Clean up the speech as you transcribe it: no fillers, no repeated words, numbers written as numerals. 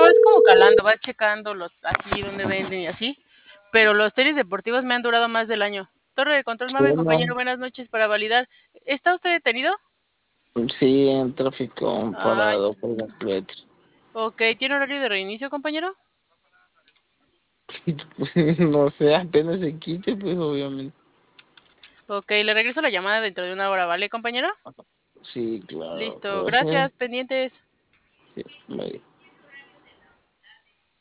vas como calando, vas checando así donde venden y así. Pero los tenis deportivos me han durado más del año. Torre de control Sí, Mave, no. compañero, buenas noches para validar. ¿Está usted detenido? Sí, en tráfico Ay, parado por completo. ok, ¿tiene horario de reinicio, compañero? No sé, apenas se quite, pues obviamente. Ok, le regreso la llamada dentro de una hora, ¿vale, compañero? Sí, claro, Listo, gracias. gracias, pendientes. Sí, bye.